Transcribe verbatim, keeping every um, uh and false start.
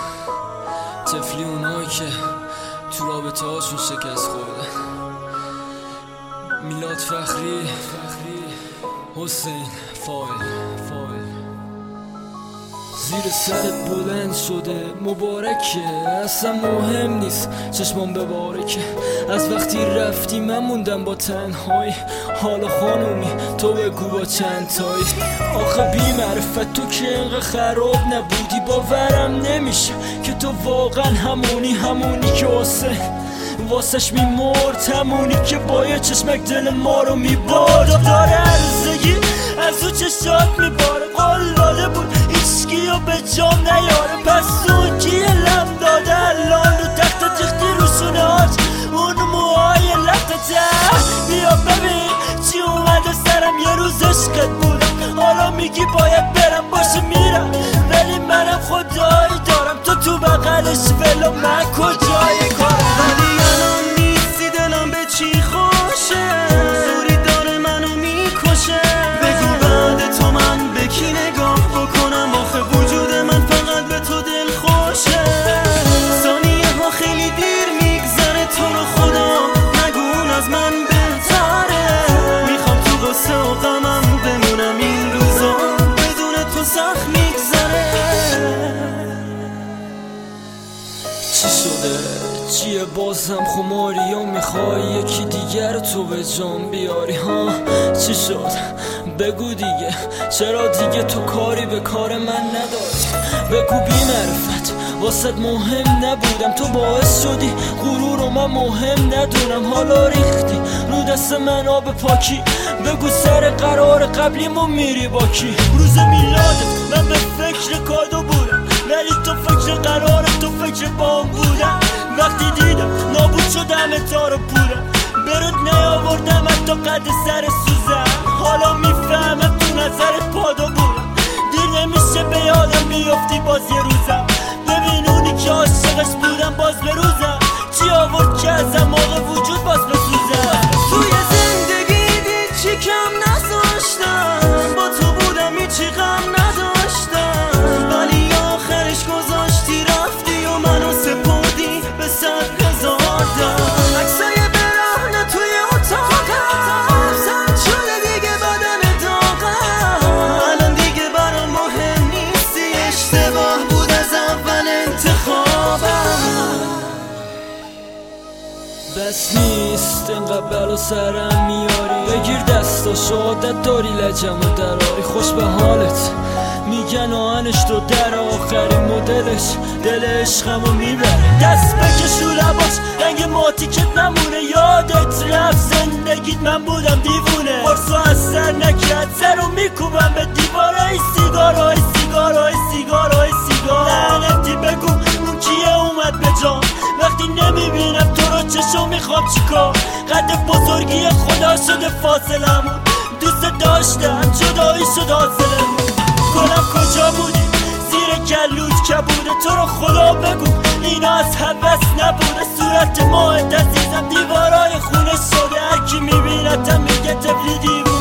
طفلی اونایی که تو رابطه هاشون شکست خوردن. میلاد فخری، حسین فایل فایل زیر سرت بلند شده مبارکه، اصلا مهم نیست چشمام ببارکه. از وقتی رفتی من موندم با تنهایی، حالا خانومی تو بگو با چند تایی. آخه بی معرفت تو که انقدر خراب نبودی، باورم نمیشه که تو واقعا همونی همونی که واسه واسش میمرد، همونی که با یه چشمک دل ما رو میبارد. داره عرضگی از او چشات میباره، قول داده بود هیچکی رو به جام نیاره. پس اون کیه لم داده الان رو تخت جختی روشونه هاش اون موهای لخته. بیا ببین چی اومده سرم، یه روز عشقت بودم حالا میگی باید برم، باشه میرم ولی منم خدایی دارم تو تو بغلش ولو من کجای کارم. ولی الان نیستی دلم به چی خوشه، زوری داره منو میکشه. بگو بعد تو من به کی نگاه بکنم، آخه وجود من فقط به تو دل خوشه. ثانیه ها خیلی دیر میگذره، تو رو خدا نگو اون از من بهتره. میخوام تو غصه و غمم بمونم این روزا، بدون تو سخت میگذره. چی شده؟ چیه بازم خماری یا میخوای یکی دیگر تو به جام بیاری؟ ها چی شد؟ بگو دیگه، چرا دیگه تو کاری به کار من نداری؟ بگو بی معرفت واسد مهم نبودم، تو باعث شدی غرور و من مهم ندونم. حالا ریختی رو دست من آب پاکی، بگو سر قرار قبلیمو میری با کی؟ روز میلادت من به فکر کادو بودم، ولی تو فکر قرار تو فکر بام بودم. وقتی دیدم نابود شدم تا رو پورم، برات نیاوردم حتی قد سر سوزم. حالا میفهمم تو نظرت پادو بودم، دیر نمیشه به یادم بیافتی باز یه روزم. ببین اونی که عاشقش بودم باز به روزم، چی آورد که ازم موقع وجود باز بسوزم. توی زندگی دید چی کم نذاشتم، با تو بودم هیچی غم نداشتم. ولی آخرش گذاشتی رفتی و منو سپردی به صد هزار دم. عکسای برهنه توی اتاقم زد شده دیگه بدن داغم. الان دیگه برام مهم نیستی، اشتباه بود از اول انتخابم. بس نیست انقدر بلا سرم میاری، بگیر دستاشو عادت داری لجمو دراری. خوش به حالت میگن آهنش تو در آخرین مدلش دل عشقمو میبره. دست بکشو لباش رنگ ماتیکت نمونه، یادت رفت زندگیت من بودم دیوونه. قرصو از سر نکرد سرو میکوبم به دیوارای سیگارای سیگارای سیگارای سیگار. لعنتی بگو اون کیه اومد به جام، وقتی نمیبینم تو رو چشم میخوام چیکار؟ قد بزرگی خدا شده فاصلمون، دوست داشتم جدایی شد حاصلمون. گلم کجا بودی؟ زیر کلوت کبوده، تو رو خدا بگو اینا از هوس نبوده. صورت ماهت عزیزم دیوارای خونه شده، هرکی میبینتم میگه طفلی دیوونه.